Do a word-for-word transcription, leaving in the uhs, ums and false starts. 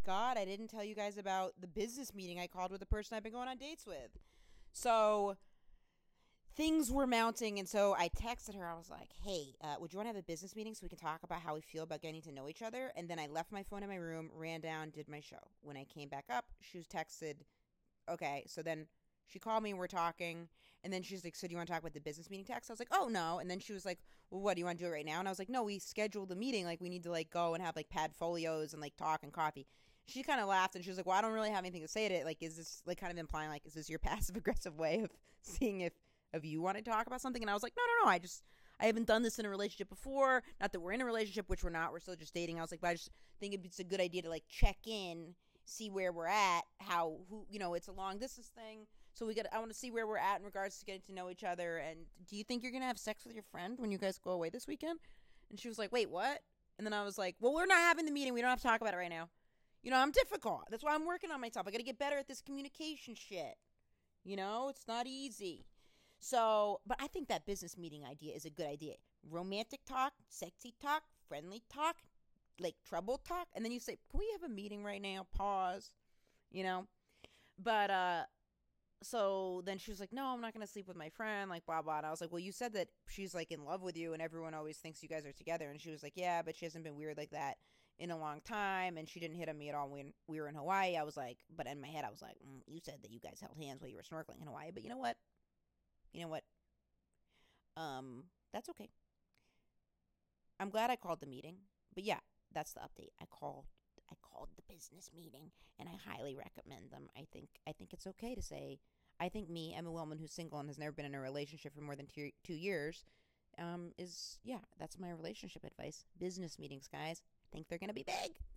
God, I didn't tell you guys about the business meeting I called with the person I've been going on dates with. So things were mounting, and so I texted her. I was like, hey, uh, would you want to have a business meeting so we can talk about how we feel about getting to know each other? And then I left my phone in my room, ran down, did my show. When I came back up, she was texted, okay, so then she called me and we're talking, and then she's like, so do you want to talk about the business meeting text? I was like, oh, no. And then she was like, well, what, do you want to do it right now? And I was like, no, we scheduled the meeting. Like, we need to, like, go and have, like, pad folios and, like, talk and coffee. She kind of laughed, and she was like, well, I don't really have anything to say to it. Like, is this, like, kind of implying, like, is this your passive-aggressive way of seeing if, if you want to talk about something? And I was like, no, no, no, I just, I haven't done this in a relationship before. Not that we're in a relationship, which we're not. We're still just dating. I was like, but I just think it's a good idea to, like, check in, see where we're at, how, who, you know, it's a long-distance thing. So we got. I want to see where we're at in regards to getting to know each other. And do you think you're going to have sex with your friend when you guys go away this weekend? And she was like, wait, what? And then I was like, well, we're not having the meeting. We don't have to talk about it right now. You know, I'm difficult. That's why I'm working on myself. I got to get better at this communication shit. You know, it's not easy. So, but I think that business meeting idea is a good idea. Romantic talk, sexy talk, friendly talk, like trouble talk. And then you say, can we have a meeting right now? Pause. You know? But, uh, so then she was like, no, I'm not going to sleep with my friend, like, blah, blah. And I was like, well, you said that she's, like, in love with you and everyone always thinks you guys are together. And she was like, yeah, but she hasn't been weird like that in a long time. And she didn't hit on me at all when we were in Hawaii. I was like, but in my head, I was like, mm, you said that you guys held hands while you were snorkeling in Hawaii. But you know what? You know what? Um, that's okay. I'm glad I called the meeting. But yeah, that's the update. I called. I called the business meeting, and I highly recommend them. I think I think it's okay to say, I think me, Emma Wellman, who's single and has never been in a relationship for more than two, two years, um, is, yeah, that's my relationship advice. Business meetings, guys. I think they're going to be big.